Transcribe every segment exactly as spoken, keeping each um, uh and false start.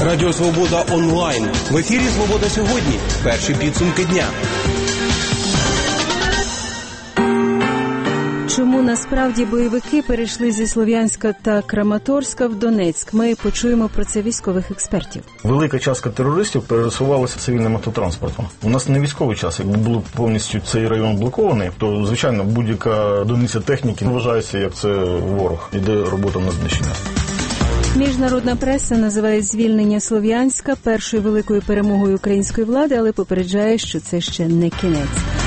Радіо Свобода онлайн. В ефірі «Свобода сьогодні». Перші підсумки дня. Чому насправді бойовики перейшли зі Слов'янська та Краматорська в Донецьк? Ми почуємо про це військових експертів. Велика частка терористів пересувалася цивільним автотранспортом. У нас не військовий час. Якби був повністю цей район блокований, то, звичайно, будь-яка одиниця техніки вважається, як це ворог. Іде робота на знищення. Міжнародна преса називає звільнення Слов'янська першою великою перемогою української влади, але попереджає, що це ще не кінець.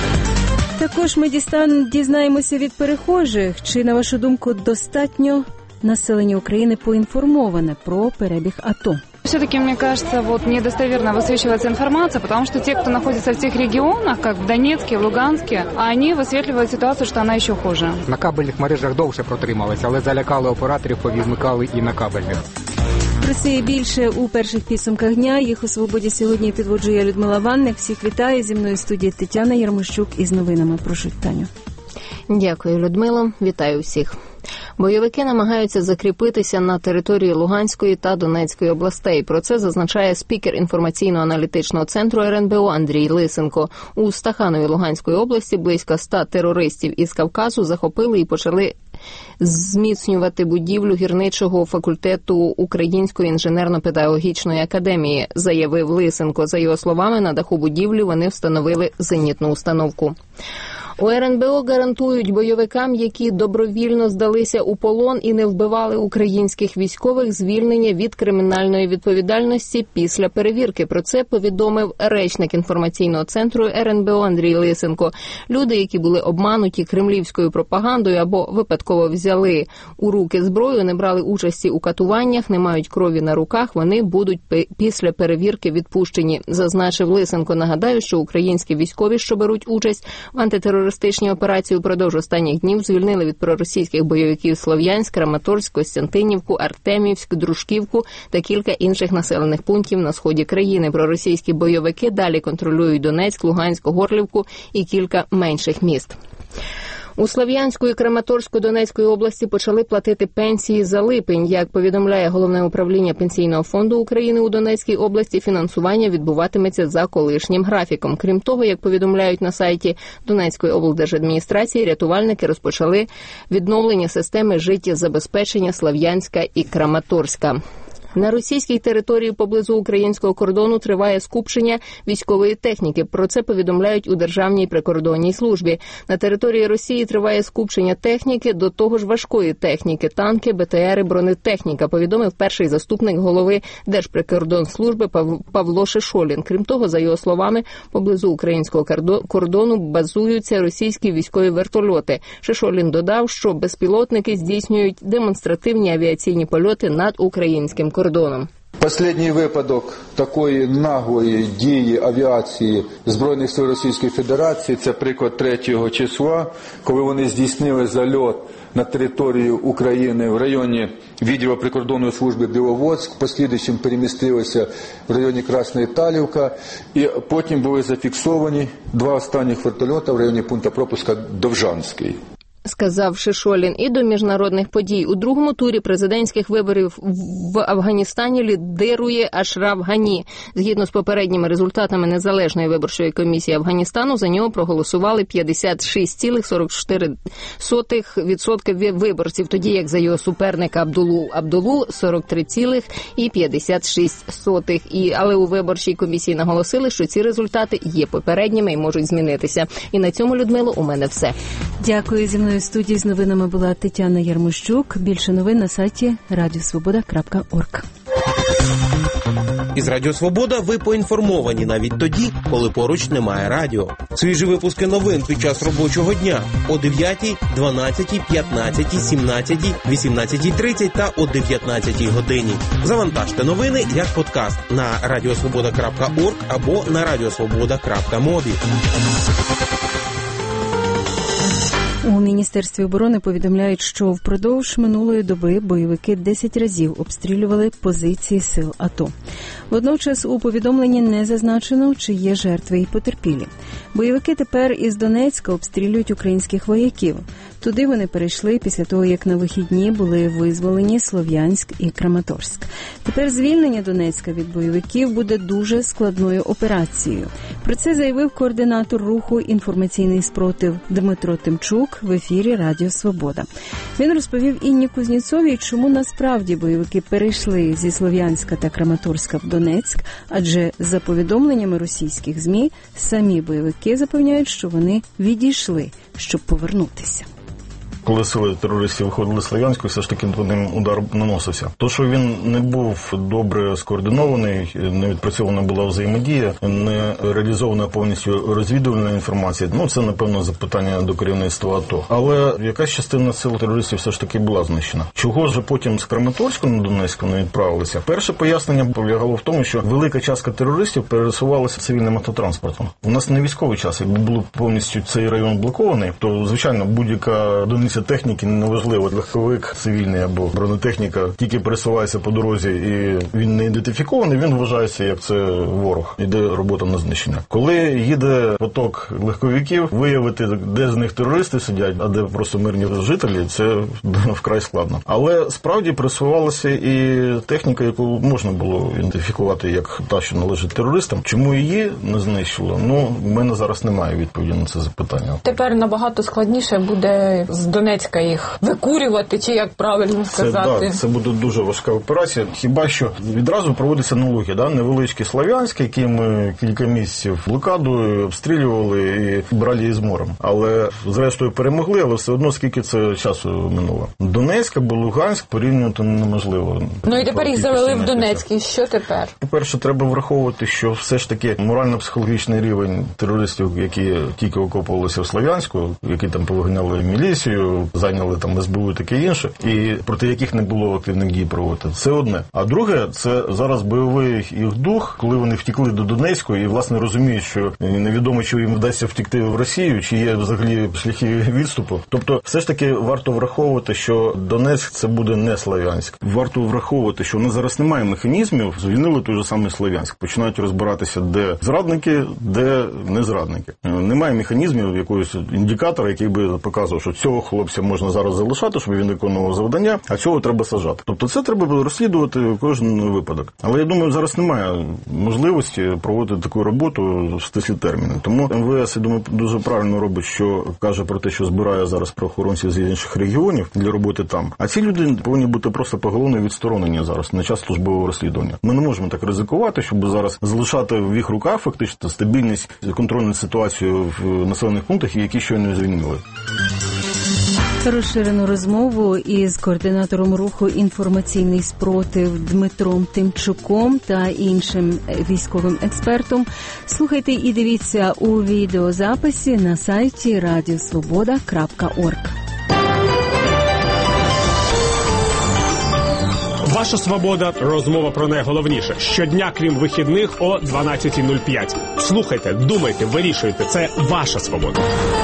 Також ми дістан... дізнаємося від перехожих, чи, на вашу думку, достатньо населення України поінформоване про перебіг АТО. Все-таки, мне кажется, вот недостоверно высвечивается информация, потому что те, кто находится в тех регионах, как в Донецке, в Луганске, они высветливают ситуацию, что она еще хуже. На кабельних мережах довше протрималися, але залякали операторів, повізмикали і на кабельних. Про це і більше у перших підсумках дня. Їх у «Свободі сьогодні» підводжує Людмила Ванник. Всіх вітаю. Зі мною в студії Тетяна Ярмощук із новинами. Прошу, Таню. Дякую, Людмило. Вітаю всіх. Бойовики намагаються закріпитися на території Луганської та Донецької областей. Про це зазначає спікер інформаційно-аналітичного центру ер ен бе о Андрій Лисенко. У Стаханові Луганської області близько ста терористів із Кавказу захопили і почали зміцнювати будівлю гірничого факультету Української інженерно-педагогічної академії, заявив Лисенко. За його словами, на даху будівлі вони встановили зенітну установку. У ер ен бе о гарантують бойовикам, які добровільно здалися у полон і не вбивали українських військових, звільнення від кримінальної відповідальності після перевірки. Про це повідомив речник інформаційного центру ер ен бе о Андрій Лисенко. Люди, які були обмануті кремлівською пропагандою або випадково взяли у руки зброю, не брали участі у катуваннях, не мають крові на руках, вони будуть після перевірки відпущені, зазначив Лисенко. Нагадаю, що українські військові, що беруть участь в антитерористичній Терористичні операції упродовж останніх днів звільнили від проросійських бойовиків Слов'янськ, Краматорськ, Костянтинівку, Артемівськ, Дружківку та кілька інших населених пунктів на сході країни. Проросійські бойовики далі контролюють Донецьк, Луганськ, Горлівку і кілька менших міст. У Слов'янську і Краматорську Донецької області почали платити пенсії за липень. Як повідомляє Головне управління Пенсійного фонду України у Донецькій області, фінансування відбуватиметься за колишнім графіком. Крім того, як повідомляють на сайті Донецької облдержадміністрації, рятувальники розпочали відновлення системи життєзабезпечення Слов'янська і Краматорська. На російській території поблизу українського кордону триває скупчення військової техніки. Про це повідомляють у Державній прикордонній службі. На території Росії триває скупчення техніки, до того ж важкої техніки, танки, бе те ери, бронетехніка, повідомив перший заступник голови Держприкордонслужби Павло Шишолін. Крім того, за його словами, поблизу українського кордону базуються російські військові вертольоти. Шишолін додав, що безпілотники здійснюють демонстративні авіаційні польоти над українським кордоном. Останній випадок такої наглої дії авіації Збройних сил Російської Федерації – це приклад третього числа, коли вони здійснили зальот на територію України в районі відділу прикордонної служби Біловодськ, послідуючим перемістилися в районі Красної Талівка, і потім були зафіксовані два останніх вертольота в районі пункту пропуска Довжанський. Сказав Шишолін. І до міжнародних подій. У другому турі президентських виборів в Афганістані лідирує Ашраф Гані. Згідно з попередніми результатами Незалежної виборчої комісії Афганістану, за нього проголосували п'ятдесят шість цілих сорок чотири сотих відсотка виборців, тоді як за його суперника Абдулу Абдулу сорок три цілих п'ятдесят шість сотих. І, але у виборчій комісії наголосили, що ці результати є попередніми і можуть змінитися. І на цьому, Людмило, у мене все. Дякую. Зі мною в студії з новинами була Тетяна Ярмощук. Більше новин на сайті радіо свобода крапка орг. Із Радіо Свобода ви поінформовані навіть тоді, коли поруч немає радіо. Свіжі випуски новин під час робочого дня о дев'ятій, дванадцятій, п'ятнадцятій, сімнадцятій, вісімнадцятій тридцять та о дев'ятнадцятій годині. Завантажте новини як подкаст на радіо свобода крапка орг або на радіо свобода крапка мобі. У Міністерстві оборони повідомляють, що впродовж минулої доби бойовики десять разів обстрілювали позиції сил АТО. Водночас у повідомленні не зазначено, чи є жертви і потерпілі. Бойовики тепер із Донецька обстрілюють українських вояків. Туди вони перейшли після того, як на вихідні були визволені Слов'янськ і Краматорськ. Тепер звільнення Донецька від бойовиків буде дуже складною операцією. Про це заявив координатор руху «Інформаційний спротив» Дмитро Тимчук в ефірі Радіо Свобода. Він розповів Інні Кузнєцовій, чому насправді бойовики перейшли зі Слов'янська та Краматорська в Донецьк, адже за повідомленнями російських ЗМІ самі бойовики запевняють, що вони відійшли, щоб повернутися. Коли сили терористів виходили з Слов'янську, все ж таки по ним удар наносився. То, що він не був добре скоординований, не відпрацьована була взаємодія, не реалізована повністю розвідувальна інформація, ну це, напевно, запитання до керівництва АТО. Але якась частина сил терористів все ж таки була знищена. Чого ж потім з Краматорську на Донецьку не відправилися? Перше пояснення полягало в тому, що велика частка терористів пересувалася цивільним автотранспортом. У нас не військовий час, якби було повністю цей район блокований, то, звичайно, будь-яка одиниця техніки, неважливо, легковик цивільний або бронетехніка, тільки пересувається по дорозі і він не ідентифікований, він вважається, як це ворог. Іде робота на знищення. Коли їде поток легковиків, виявити, де з них терористи сидять, а де просто мирні жителі, це вкрай складно. Але справді пересувалася і техніка, яку можна було ідентифікувати як та, що належить терористам. Чому її не знищило? Ну, в мене зараз немає відповіді на це запитання. Тепер набагато складніше буде з Донецька їх викурювати, чи як правильно сказати? Це, да, це буде дуже важка операція. Хіба що відразу проводиться аналогія, да? Невеличкий Слов'янськ, який ми кілька місяців блокадою обстрілювали і брали ізмором. Але зрештою перемогли, але все одно скільки це часу минуло. Донецьк або Луганськ порівнювати неможливо. Ну і тепер їх завели в Донецьк. І що тепер? По-перше, треба враховувати, що все ж таки морально-психологічний рівень терористів, які тільки окопувалися в Слов'янську, які там повигняли міліцію, зайняли там ес бе у і таке інше, і проти яких не було активних дій проводити. Це одне. А друге, це зараз бойовий їх дух, коли вони втекли до Донецьку і, власне, розуміють, що невідомо, чи їм вдасться втекти в Росію, чи є взагалі шляхи відступу. Тобто, все ж таки варто враховувати, що Донецьк – це буде не Слов'янськ. Варто враховувати, що у нас зараз немає механізмів, звільнили той же самий Слов'янськ. Починають розбиратися, де зрадники, де не зрадники. Немає механізмів, якогось індикатора, який би показував, що цього хлопця можна зараз залишати, щоб він виконував завдання, а цього треба саджати. Тобто це треба розслідувати кожен випадок. Але я думаю, зараз немає можливості проводити таку роботу в стислі терміни. Тому ем ве ес, я думаю, дуже правильно робить, що каже про те, що збирає зараз правоохоронців з інших регіонів для роботи там. А ці люди повинні бути просто поголовно відсторонені зараз на час службового розслідування. Ми не можемо так ризикувати, щоб зараз залишати в їх руках фактично стабільність, контрольну ситуацію в населених пунктах, які щойно звільнили. Розширену розмову із координатором руху «Інформаційний спротив» Дмитром Тимчуком та іншим військовим експертом слухайте і дивіться у відеозаписі на сайті радіосвобода крапка орг. Ваша свобода. Розмова про найголовніше. Щодня, крім вихідних, о дванадцята нуль п'ять. Слухайте, думайте, вирішуйте. Це ваша свобода.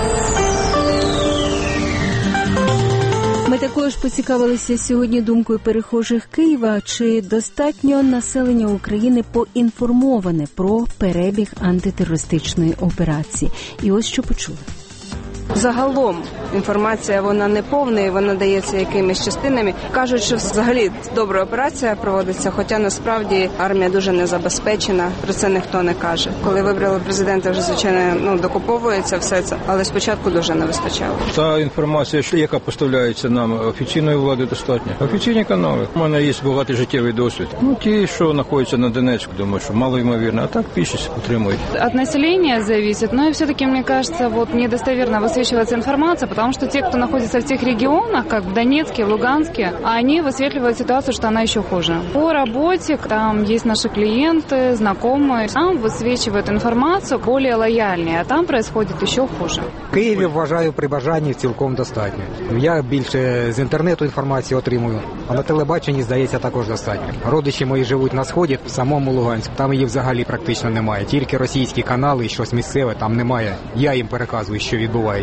Ми також поцікавилися сьогодні думкою перехожих Києва, чи достатньо населення України поінформоване про перебіг антитерористичної операції. І ось що почули. Загалом інформація, вона не повна, і вона дається якимись частинами. Кажуть, що взагалі добра операція проводиться, хоча насправді армія дуже не забезпечена, про це ніхто не каже. Коли вибрали президента, вже, звичайно, ну, докуповується все це, але спочатку дуже не вистачало. Та інформація, яка поставляється нам офіційної влади, достатньо. Офіційні канали. У мене є багатий життєвий досвід. Ну, ті, що знаходяться на Донецьку, думаю, що мало ймовірно, а так більшість отримують. От населения зависит, но и все-таки, мне кажется, вот недостоверно высвечивается информация, потому что те, кто находится в тех регионах, как в Донецке, в Луганске, они высветливают ситуацию, что она еще хуже. По работе, там есть наши клиенты, знакомые, там высвечивают информацию более лояльнее, а там происходит еще хуже. В Києві, вважаю, при бажанні цілком достатньо. Я більше з інтернету інформацію отримую, а на телебаченні, здається, також достатньо. Родичі мої живуть на Сході, в самому Луганську, там її взагалі практично немає. Тільки російські канали і щось місцеве, там немає. Я їм переказую, що відбувається.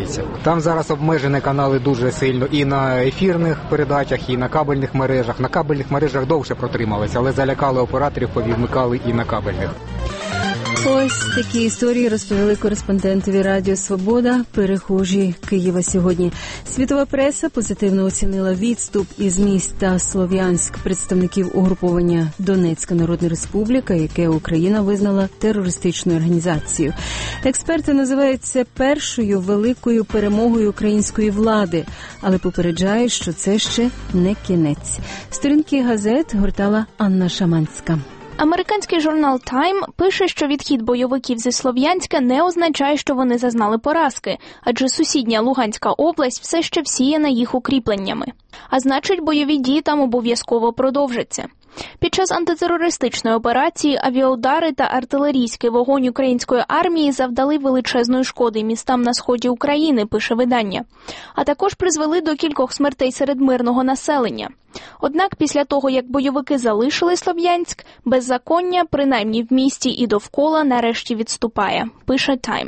дивляться. Там зараз обмежені канали дуже сильно і на ефірних передачах, і на кабельних мережах. На кабельних мережах довше протрималися, але залякали операторів, повідмикали і на кабельних. Ось такі історії розповіли кореспондентові Радіо Свобода, перехожі Києва сьогодні. Світова преса позитивно оцінила відступ із міста Слов'янськ представників угруповання Донецька Народна Республіка, яке Україна визнала терористичною організацією. Експерти називають це першою великою перемогою української влади, але попереджають, що це ще не кінець. Сторінки газет гортала Анна Шаманська. Американський журнал Time пише, що відхід бойовиків зі Слов'янська не означає, що вони зазнали поразки, адже сусідня Луганська область все ще всіяна їх укріпленнями. А значить, бойові дії там обов'язково продовжаться. Під час антитерористичної операції авіаудари та артилерійський вогонь української армії завдали величезної шкоди містам на сході України, пише видання, а також призвели до кількох смертей серед мирного населення. Однак після того, як бойовики залишили Слов'янськ, беззаконня, принаймні в місті і довкола, нарешті відступає, пише Time.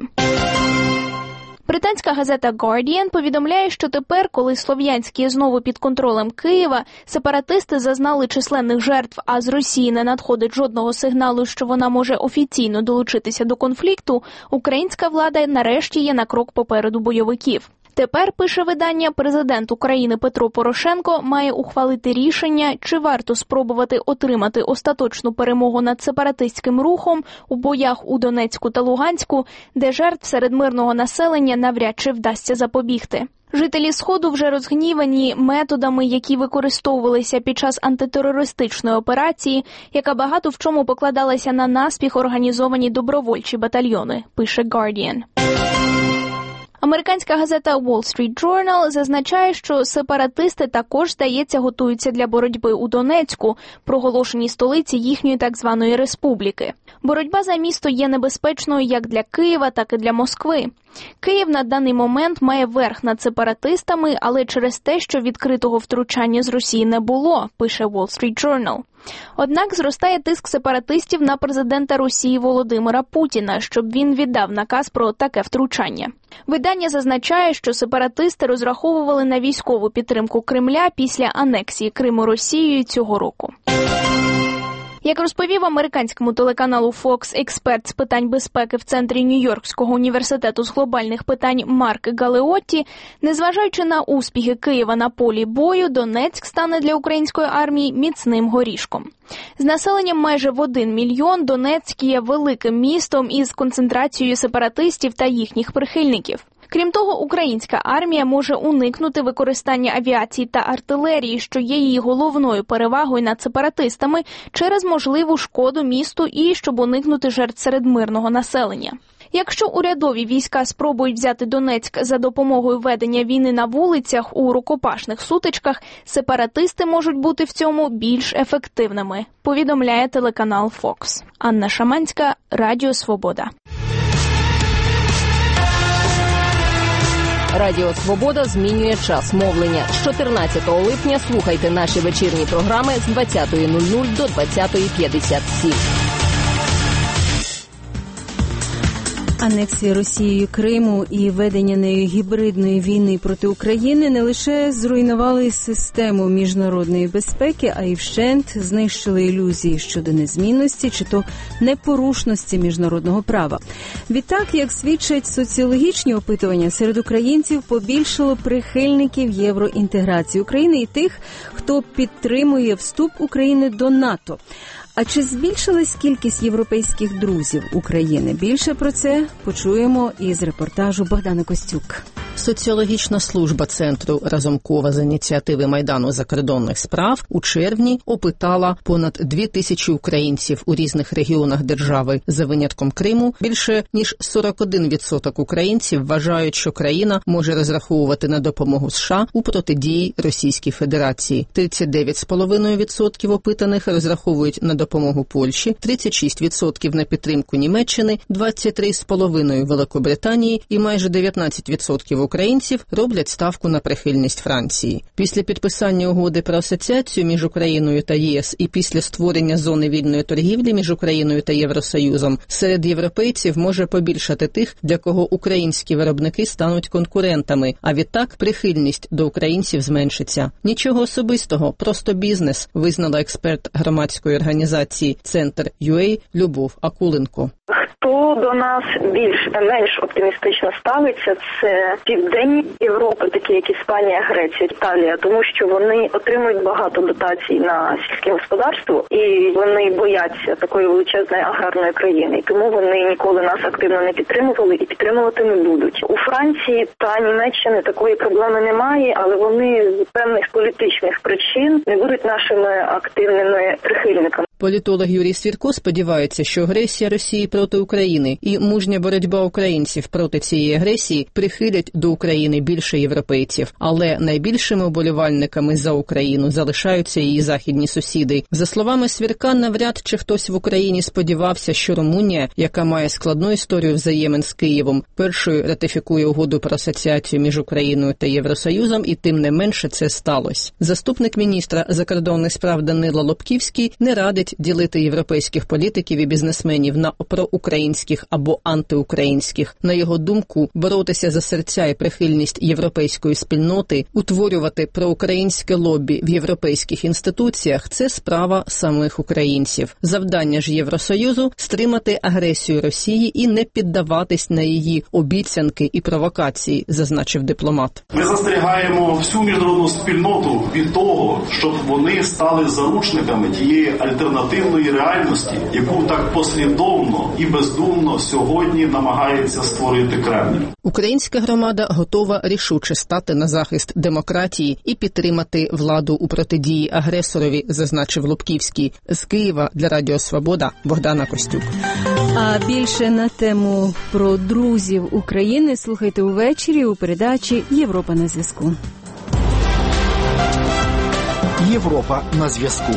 Британська газета Guardian повідомляє, що тепер, коли Слов'янськ є знову під контролем Києва, сепаратисти зазнали численних жертв, а з Росії не надходить жодного сигналу, що вона може офіційно долучитися до конфлікту, українська влада нарешті є на крок попереду бойовиків. Тепер, пише видання, президент України Петро Порошенко має ухвалити рішення, чи варто спробувати отримати остаточну перемогу над сепаратистським рухом у боях у Донецьку та Луганську, де жертв серед мирного населення навряд чи вдасться запобігти. Жителі Сходу вже розгнівані методами, які використовувалися під час антитерористичної операції, яка багато в чому покладалася на наспіх організовані добровольчі батальйони, пише Guardian. Американська газета Wall Street Journal зазначає, що сепаратисти також, здається, готуються для боротьби у Донецьку, проголошеній столиці їхньої так званої республіки. Боротьба за місто є небезпечною як для Києва, так і для Москви. Київ на даний момент має верх над сепаратистами, але через те, що відкритого втручання з Росії не було, пише Wall Street Journal. Однак зростає тиск сепаратистів на президента Росії Володимира Путіна, щоб він віддав наказ про таке втручання. Видання зазначає, що сепаратисти розраховували на військову підтримку Кремля після анексії Криму Росією цього року. Як розповів американському телеканалу Fox експерт з питань безпеки в центрі Нью-Йоркського університету з глобальних питань Марк Галеотті, незважаючи на успіхи Києва на полі бою, Донецьк стане для української армії міцним горішком. З населенням майже в один мільйон Донецьк є великим містом із концентрацією сепаратистів та їхніх прихильників. Крім того, українська армія може уникнути використання авіації та артилерії, що є її головною перевагою над сепаратистами, через можливу шкоду місту і щоб уникнути жертв серед мирного населення. Якщо урядові війська спробують взяти Донецьк за допомогою ведення війни на вулицях у рукопашних сутичках, сепаратисти можуть бути в цьому більш ефективними, повідомляє телеканал Fox. Анна Шаманська, Радіо Свобода. Радіо «Свобода» змінює час мовлення. З чотирнадцятого липня слухайте наші вечірні програми з двадцятої нуль нуль до двадцятої п'ятдесят сім. Анексія Росією Криму і ведення нею гібридної війни проти України не лише зруйнували систему міжнародної безпеки, а й вщент знищили ілюзії щодо незмінності чи то непорушності міжнародного права. Відтак, як свідчать соціологічні опитування, серед українців побільшало прихильників євроінтеграції України і тих, хто підтримує вступ України до НАТО. А чи збільшилась кількість європейських друзів України? Більше про це почуємо із репортажу Богдана Костюк. Соціологічна служба Центру Разумкова з ініціативи Майдану закордонних справ у червні опитала понад дві тисячі українців у різних регіонах держави за винятком Криму. Більше ніж сорок один відсоток українців вважають, що країна може розраховувати на допомогу США у протидії Російській Федерації. тридцять дев'ять цілих п'ять десятих відсотка опитаних розраховують на допомогу Польщі, тридцять шість відсотків на підтримку Німеччини, двадцять три цілих п'ять десятих Великобританії і майже дев'ятнадцять відсотків українців роблять ставку на прихильність Франції. Після підписання угоди про асоціацію між Україною та ЄС і після створення зони вільної торгівлі між Україною та Євросоюзом серед європейців може побільшати тих, для кого українські виробники стануть конкурентами, а відтак прихильність до українців зменшиться. Нічого особистого, просто бізнес, визнала експерт громадської організації «Центр ю ей» Любов Акуленко. Хто до нас більш-менш оптимістично ставиться, це Південні Європи, такі як Іспанія, Греція, Італія, тому що вони отримують багато дотацій на сільське господарство і вони бояться такої величезної аграрної країни. І тому вони ніколи нас активно не підтримували і підтримувати не будуть. У Франції та Німеччини такої проблеми немає, але вони з певних політичних причин не будуть нашими активними прихильниками. Політолог Юрій Свірко сподівається, що агресія Росії проти України і мужня боротьба українців проти цієї агресії прихилять до України більше європейців. Але найбільшими вболівальниками за Україну залишаються її західні сусіди. За словами Свірка, навряд чи хтось в Україні сподівався, що Румунія, яка має складну історію взаємин з Києвом, першою ратифікує угоду про асоціацію між Україною та Євросоюзом, і тим не менше це сталося. Заступник міністра закордонних справ Данило Лобківський не радить ділити європейських політиків і бізнесменів на проукраїнських або антиукраїнських. На його думку, боротися за серця і прихильність європейської спільноти, утворювати проукраїнське лобі в європейських інституціях – це справа самих українців. Завдання ж Євросоюзу – стримати агресію Росії і не піддаватись на її обіцянки і провокації, зазначив дипломат. Ми застерігаємо всю міжнародну спільноту від того, щоб вони стали заручниками тієї альтернативної реальності, яку так послідовно і бездумно сьогодні намагається створити Кремль. Українська громада готова рішуче стати на захист демократії і підтримати владу у протидії агресорові, зазначив Лобківський. З Києва для Радіо Свобода Богдана Костюк. А більше на тему про друзів України слухайте увечері у передачі «Європа на зв'язку». Європа на зв'язку.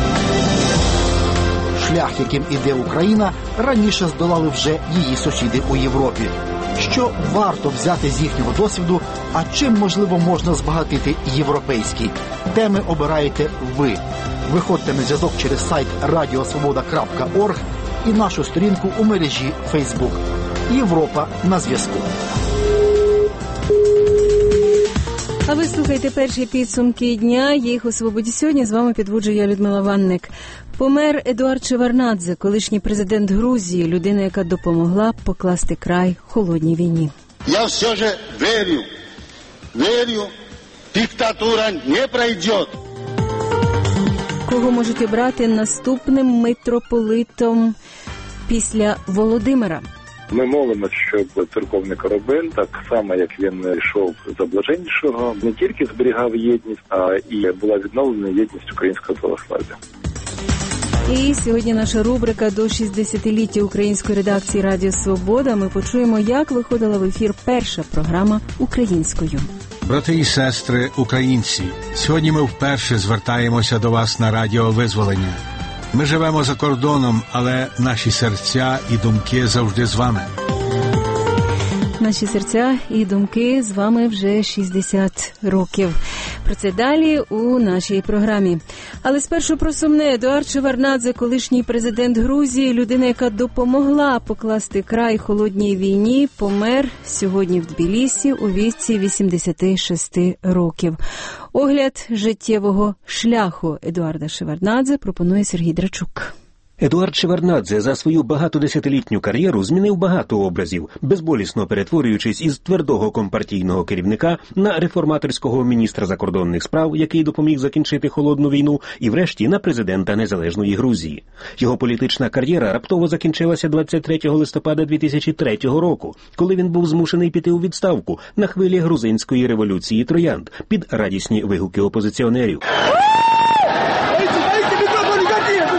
Шлях, яким іде Україна, раніше здолали вже її сусіди у Європі. Що варто взяти з їхнього досвіду, а чим, можливо, можна збагатити європейський? Теми обираєте ви. Виходьте на зв'язок через сайт радіосвобода крапка орг і нашу сторінку у мережі Facebook. Європа на зв'язку. А ви слухаєте перші підсумки дня. Їх у «Свободі сьогодні». З вами підводжу я, Людмила Ванник. Помер Едуард Шеварднадзе, колишній президент Грузії, людина, яка допомогла покласти край холодній війні. Я все же вірю, вірю, диктатура не пройде. Кого можуть обрати наступним митрополитом після Володимира? Ми молимося, щоб церковний корабель, так само як він йшов за блаженнішого, не тільки зберігав єдність, а і була відновлена єдність українського православ'я. І сьогодні наша рубрика «До шістдесятиліття української редакції Радіо Свобода». Ми почуємо, як виходила в ефір перша програма українською. Брати і сестри, українці, сьогодні ми вперше звертаємося до вас на Радіо Визволення. Ми живемо за кордоном, але наші серця і думки завжди з вами. Наші серця і думки з вами вже шістдесят років. Про це далі у нашій програмі. Але спершу про сумне. Едуард Шеварднадзе, колишній президент Грузії, людина, яка допомогла покласти край холодній війні, помер сьогодні в Тбілісі у віці вісімдесят шість років. Огляд життєвого шляху Едуарда Шеварднадзе пропонує Сергій Драчук. Едуард Шеварднадзе за свою багатодесятилітню кар'єру змінив багато образів, безболісно перетворюючись із твердого компартійного керівника на реформаторського міністра закордонних справ, який допоміг закінчити холодну війну, і врешті на президента незалежної Грузії. Його політична кар'єра раптово закінчилася двадцять третього листопада дві тисячі третього року, коли він був змушений піти у відставку на хвилі грузинської революції троянд під радісні вигуки опозиціонерів.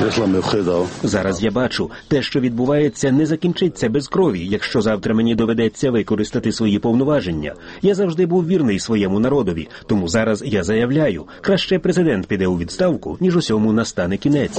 Зараз я бачу, те, що відбувається, не закінчиться без крові, якщо завтра мені доведеться використати свої повноваження. Я завжди був вірний своєму народові, тому зараз я заявляю, краще президент піде у відставку, ніж усьому настане кінець.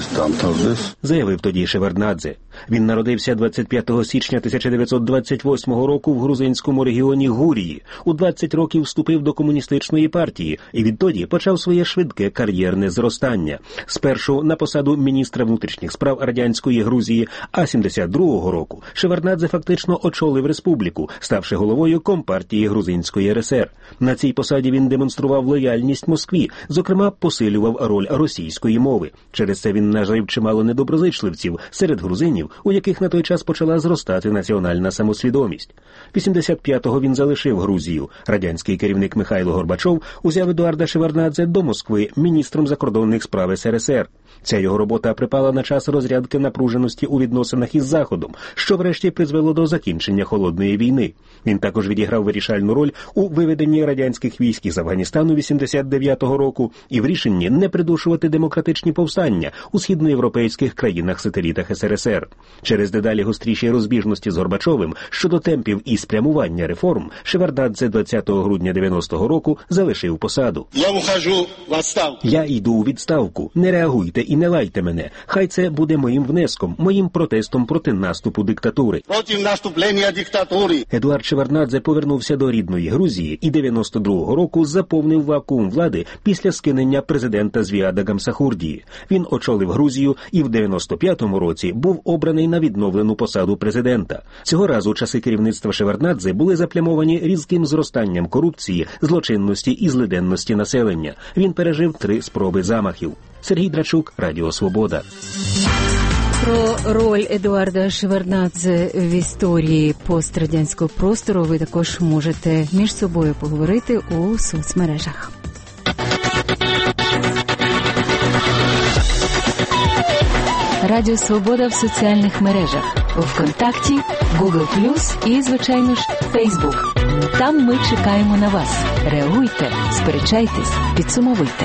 Заявив тоді Шеварднадзе. Він народився двадцять п'ятого січня тисяча дев'ятсот двадцять восьмого року в грузинському регіоні Гурії. У двадцять років вступив до комуністичної партії і відтоді почав своє швидке кар'єрне зростання. Спершу на посаду міністра внутрішніх справ радянської Грузії, а сімдесят другого року Шеварднадзе фактично очолив республіку, ставши головою Компартії Грузинської РСР. На цій посаді він демонстрував лояльність Москві, зокрема посилював роль російської мови. Через це він нажив чимало недоброзичливців серед грузинів, у яких на той час почала зростати національна самосвідомість. вісімдесят п'ятого він залишив Грузію. Радянський керівник Михайло Горбачов узяв Едуарда Шеварднадзе до Москви міністром закордонних справ СРСР. Ця його робота припала на час розрядки напруженості у відносинах із Заходом, що врешті призвело до закінчення Холодної війни. Він також відіграв вирішальну роль у виведенні радянських військ із Афганістану вісімдесят дев'ятого року і в рішенні не придушувати демократичні повстання у східноєвропейських країнах-сателітах СРСР. Через дедалі гостріші розбіжності з Горбачовим щодо темпів і спрямування реформ Шеварднадзе двадцятого грудня дев'яностого року залишив посаду. Я ухожу в відставку. Я йду у відставку. Не реагуйте і не лайте мене. Хай це буде моїм внеском, моїм протестом проти наступу диктатури. Проти наступлення диктатури. Едуард Шеварднадзе повернувся до рідної Грузії і дев'яносто другого року заповнив вакуум влади після скинення президента Звіада Гамсахурдії. Він очолив Грузію і в дев'яносто п'ятому році був обраний на відновлену посаду президента. Цього разу часи керівництва Шеварднадзе були заплямовані різким зростанням корупції, злочинності і злиденності населення. Він пережив три спроби замахів. Сергій Драчук, Радіо Свобода. Про роль Едуарда Шеварднадзе в історії пострадянського простору ви також можете між собою поговорити у соцмережах. Радіо Свобода в соціальних мережах. У ВКонтакті, Google плюс і, звичайно ж, Фейсбук. Там ми чекаємо на вас. Реагуйте, сперечайтесь, підсумовуйте.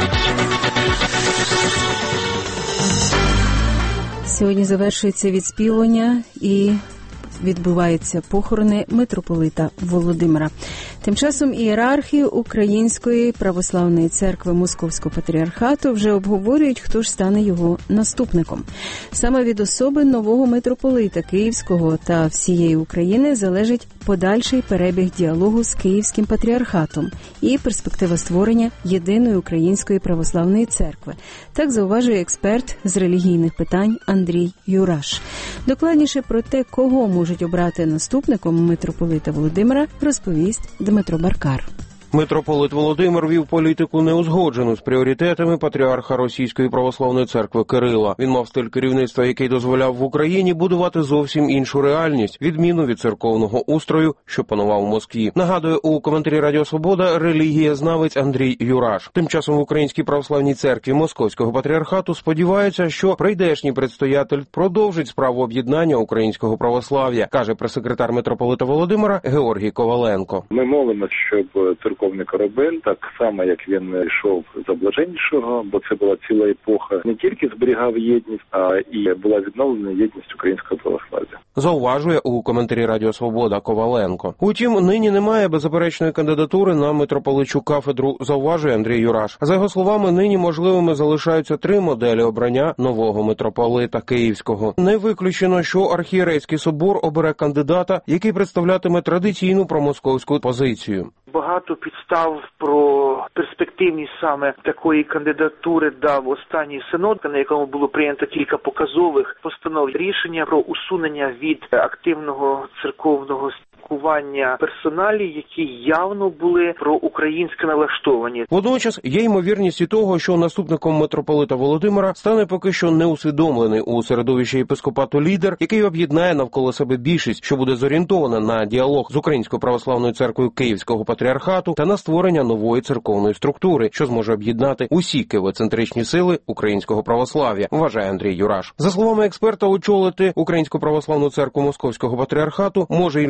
Сьогодні завершується відспівування і відбуваються похорони митрополита Володимира. Тим часом ієрархи Української православної церкви Московського патріархату вже обговорюють, хто ж стане його наступником. Саме від особи нового митрополита Київського та всієї України залежить подальший перебіг діалогу з Київським патріархатом і перспектива створення єдиної Української православної церкви. Так зауважує експерт з релігійних питань Андрій Юраш. Докладніше про те, кого можуть обрати наступником митрополита Володимира, розповість Дмитро Баркар. Митрополит Володимир вів політику неузгоджену з пріоритетами патріарха Російської православної церкви Кирила. Він мав стиль керівництва, який дозволяв в Україні будувати зовсім іншу реальність, відміну від церковного устрою, що панував у Москві. Нагадує у коментарі Радіо Свобода релігієзнавець Андрій Юраш. Тим часом в Українській православній церкві Московського патріархату сподіваються, що прийдешній предстоятель продовжить справу об'єднання українського православ'я, каже прес-секретар митрополита Володимира Георгій Коваленко. Ми молимося, щоб церковний корабель, так само, як він йшов за Блаженнішого, бо це була ціла епоха, не тільки зберігав єдність, а і була відновлена єдність українського православ'я. Зауважує у коментарі Радіо Свобода Коваленко. Утім, нині немає беззаперечної кандидатури на митрополичу кафедру, зауважує Андрій Юраш. За його словами, нині можливими залишаються три моделі обрання нового митрополита Київського. Не виключено, що архієрейський собор обере кандидата, який представлятиме традиційну промосковську позицію. Багато підстав про перспективність саме такої кандидатури дав останній синод, на якому було прийнято кілька показових постанов, рішення про усунення від активного церковного спілкування персоналі, які явно були проукраїнсько налаштовані. Водночас є ймовірність і того, що наступником митрополита Володимира стане поки що неусвідомлений у середовищі єпископату лідер, який об'єднає навколо себе більшість, що буде зорієнтована на діалог з Українською православною церквою Київського патріархату та на створення нової церковної структури, що зможе об'єднати усі києвоцентричні сили українського православ'я, вважає Андрій Юраш. За словами експерта, очолити Українську православну церкву Московського патріархату може і людина,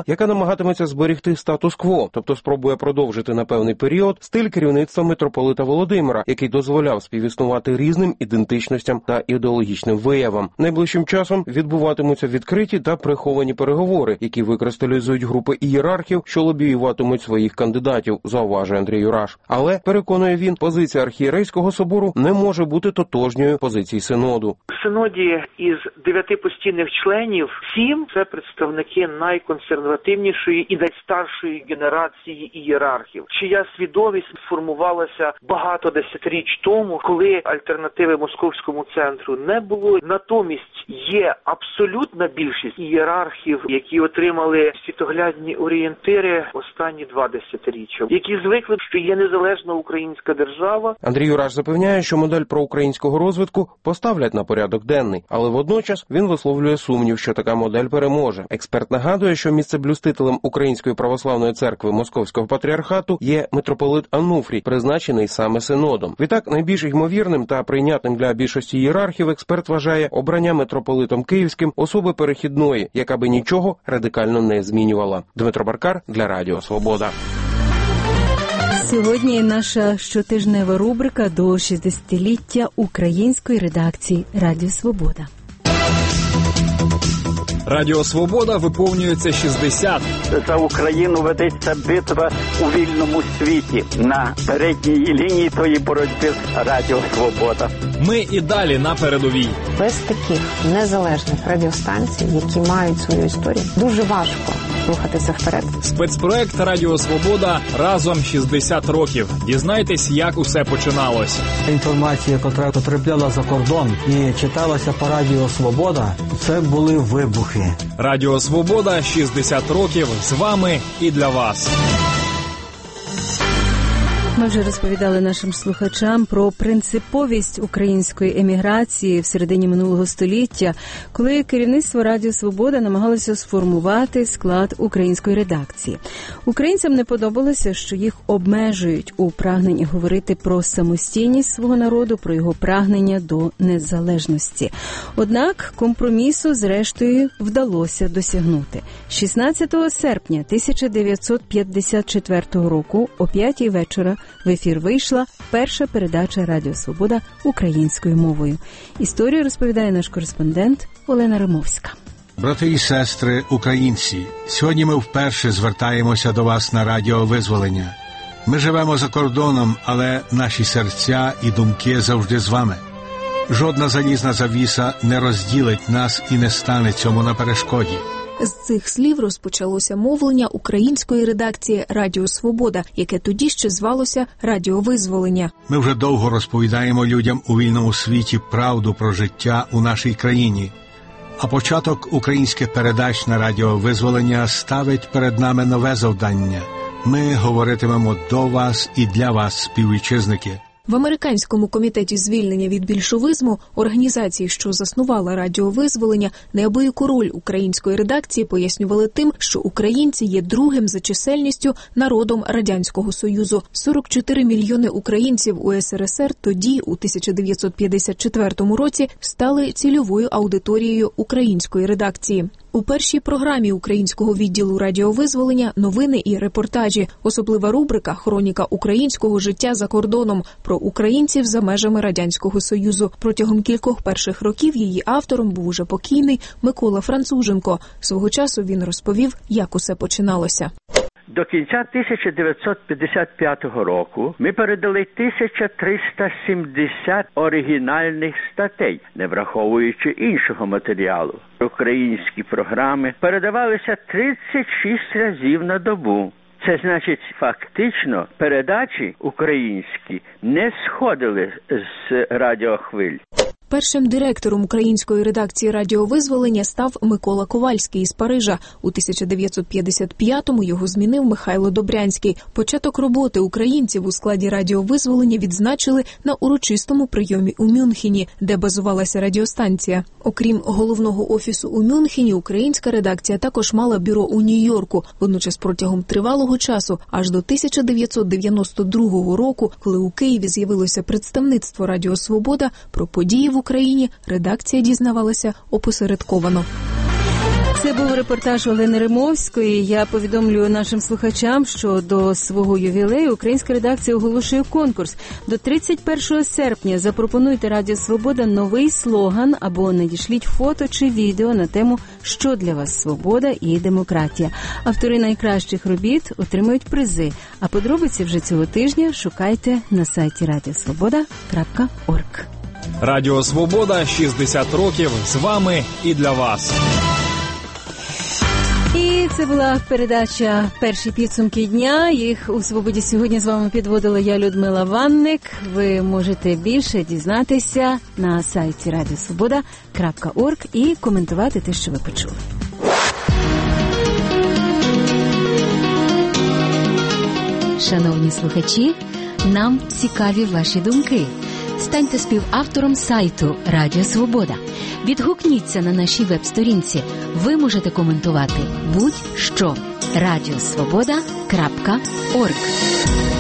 яка намагатиметься зберегти статус-кво, тобто спробує продовжити на певний період стиль керівництва митрополита Володимира, який дозволяв співіснувати різним ідентичностям та ідеологічним виявам. Найближчим часом відбуватимуться відкриті та приховані переговори, які викристалізують групи ієрархів, що лобіюватимуть своїх кандидатів, зауважує Андрій Юраш. Але, переконує він, позиція архієрейського собору не може бути тотожньою позиції синоду. В синоді із дев'яти постійних членів сім – це представники найконсервативнішої і найстаршої генерації ієрархів, чия свідомість сформувалася багато десятиріч тому, коли альтернативи московському центру не було. Натомість є абсолютна більшість ієрархів, які отримали світоглядні орієнтири останні два десятиріччя, які звикли, що є незалежна українська держава. Андрій Юраш запевняє, що модель проукраїнського розвитку поставлять на порядок денний, але водночас він висловлює сумнів, що така модель переможе. Експерт нагадує, що місцеблюстителем Української православної церкви Московського патріархату є митрополит Ануфрій, призначений саме синодом. Відтак, найбільш ймовірним та прийнятним для більшості ієрархів експерт вважає обрання митрополитом Київським особи перехідної, яка би нічого радикально не змінювала. Дмитро Баркар для Радіо Свобода. Сьогодні наша щотижнева рубрика до шістдесятиліття української редакції Радіо Свобода. Радіо Свобода виповнюється шістдесят. За Україну ведеться битва у вільному світі. На передній лінії тої боротьби Радіо Свобода. Ми і далі на передовій. Без таких незалежних радіостанцій, які мають свою історію, дуже важко рухатися вперед. Спецпроект Радіо Свобода разом шістдесят років. Дізнайтесь, як усе починалось. Інформація, яка потрапляла за кордон і читалася по Радіо Свобода, це були вибухи. Радіо Свобода шістдесят років з вами і для вас. Ми вже розповідали нашим слухачам про принциповість української еміграції в середині минулого століття, коли керівництво Радіо Свобода намагалося сформувати склад української редакції. Українцям не подобалося, що їх обмежують у прагненні говорити про самостійність свого народу, про його прагнення до незалежності. Однак компромісу, зрештою, вдалося досягнути. шістнадцятого серпня тисяча дев'ятсот п'ятдесят четвертого року о п'ятій вечора в ефір вийшла перша передача Радіо Свобода українською мовою. Історію розповідає наш кореспондент Олена Римовська. Брати і сестри, українці, сьогодні ми вперше звертаємося до вас на Радіо Визволення. Ми живемо за кордоном, але наші серця і думки завжди з вами. Жодна залізна завіса не розділить нас і не стане цьому на перешкоді. З цих слів розпочалося мовлення української редакції Радіо Свобода, яке тоді ще звалося Радіо Визволення. Ми вже довго розповідаємо людям у вільному світі правду про життя у нашій країні. А початок українських передач на Радіо Визволення ставить перед нами нове завдання. Ми говоритимемо до вас і для вас, співвітчизники. В Американському комітеті звільнення від більшовизму, організації, що заснувала Радіо Визволення, неабияку роль української редакції пояснювали тим, що українці є другим за чисельністю народом Радянського Союзу. сорок чотири мільйони українців у ес ер ес ер тоді, у тисяча дев'ятсот п'ятдесят четвертому році, стали цільовою аудиторією української редакції. У першій програмі українського відділу Радіо Визволення новини і репортажі, особлива рубрика «Хроніка українського життя за кордоном» про українців за межами Радянського Союзу. Протягом кількох перших років її автором був уже покійний Микола Француженко. Свого часу він розповів, як усе починалося. До кінця тисяча дев'ятсот п'ятдесят п'ятого року ми передали тисяча триста сімдесят оригінальних статей, не враховуючи іншого матеріалу. Українські програми передавалися тридцять шість разів на добу. Це значить, фактично, передачі українські не сходили з радіохвиль. Першим директором української редакції Радіо Визволення став Микола Ковальський із Парижа. У тисяча дев'ятсот п'ятдесят п'ятому його змінив Михайло Добрянський. Початок роботи українців у складі Радіо Визволення відзначили на урочистому прийомі у Мюнхені, де базувалася радіостанція. Окрім головного офісу у Мюнхені, українська редакція також мала бюро у Нью-Йорку. Водночас протягом тривалого часу, аж до тисяча дев'ятсот дев'яносто другого року, коли у Києві з'явилося представництво Радіо Свобода, про події в Україні редакція дізнавалася опосередковано. Це був репортаж Олени Римовської. Я повідомлю нашим слухачам, що до свого ювілею українська редакція оголошує конкурс. До тридцять першого серпня запропонуйте Радіо Свобода новий слоган або надішліть фото чи відео на тему «Що для вас свобода і демократія?». Автори найкращих робіт отримують призи. А подробиці вже цього тижня шукайте на сайті радіосвобода крапка орг. Радіо Свобода, шістдесят років з вами і для вас. І це була передача «Перші підсумки дня». Їх у «Свободі» сьогодні з вами підводила я, Людмила Ванник. Ви можете більше дізнатися на сайті радіосвобода крапка орг і коментувати те, що ви почули. Шановні слухачі, нам цікаві ваші думки. Станьте співавтором сайту Радіо Свобода. Відгукніться на нашій веб-сторінці. Ви можете коментувати будь-що. радіосвобода крапка орг